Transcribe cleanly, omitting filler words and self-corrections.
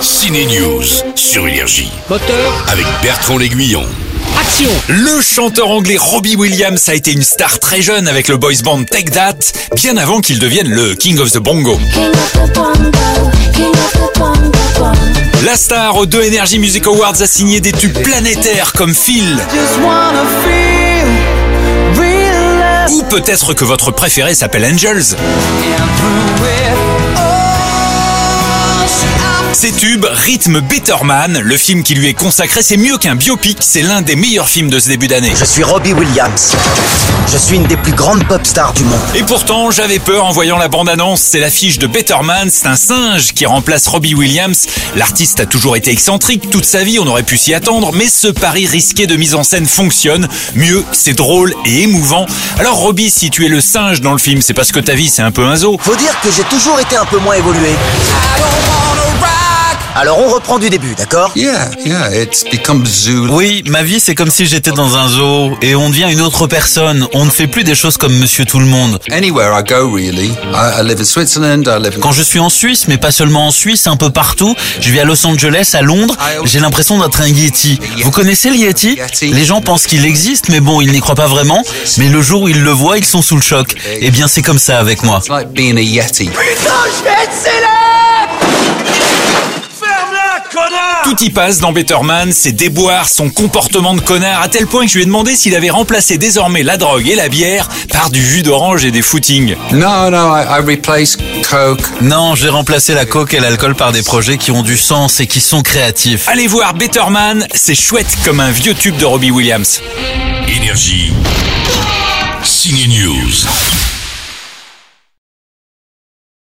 Ciné News sur Énergie. Moteur, Avec Bertrand L'Aiguillon. action. Le chanteur anglais Robbie Williams a été une star très jeune avec le boys band Take That, bien avant qu'il devienne le King of the Bongo. La star aux 2 Energy Music Awards a signé des tubes planétaires comme Phil. Ou peut-être que votre préféré s'appelle Angels. Ces tubes rythment Better Man, le film qui lui est consacré, c'est mieux qu'un biopic, c'est l'un des meilleurs films de ce début d'année. Je suis Robbie Williams. Je suis une des plus grandes pop stars du monde. Et pourtant, j'avais peur en voyant la bande-annonce, c'est l'affiche de Better Man, c'est un singe qui remplace Robbie Williams. L'artiste a toujours été excentrique toute sa vie, on aurait pu s'y attendre, mais ce pari risqué de mise en scène fonctionne. Mieux, c'est drôle et émouvant. Alors Robbie, si tu es le singe dans le film, c'est parce que ta vie c'est un peu un zoo. Faut dire que j'ai toujours été un peu moins évolué. Alors on reprend du début, d'accord? Yeah, it's become zoo. Oui, ma vie c'est comme si j'étais dans un zoo et on devient une autre personne. On ne fait plus des choses comme Monsieur Tout le Monde. Anywhere I go, really. I live in Switzerland, I live in... Quand je suis en Suisse, mais pas seulement en Suisse, un peu partout, je vais à Los Angeles, à Londres, j'ai l'impression d'être un Yeti. Vous connaissez le Yeti? Les gens pensent qu'il existe, mais bon, ils n'y croient pas vraiment. Mais le jour où ils le voient, ils sont sous le choc. Eh bien, c'est comme ça avec moi. It's like being a Yeti. Tout y passe dans Better Man, ses déboires, son comportement de connard, à tel point que je lui ai demandé s'il avait remplacé désormais la drogue et la bière par du jus d'orange et des footings. No, I replace Coke. Non, j'ai remplacé la coke et l'alcool par des projets qui ont du sens et qui sont créatifs. Allez voir Better Man, c'est chouette comme un vieux tube de Robbie Williams. Énergie. Ciné News.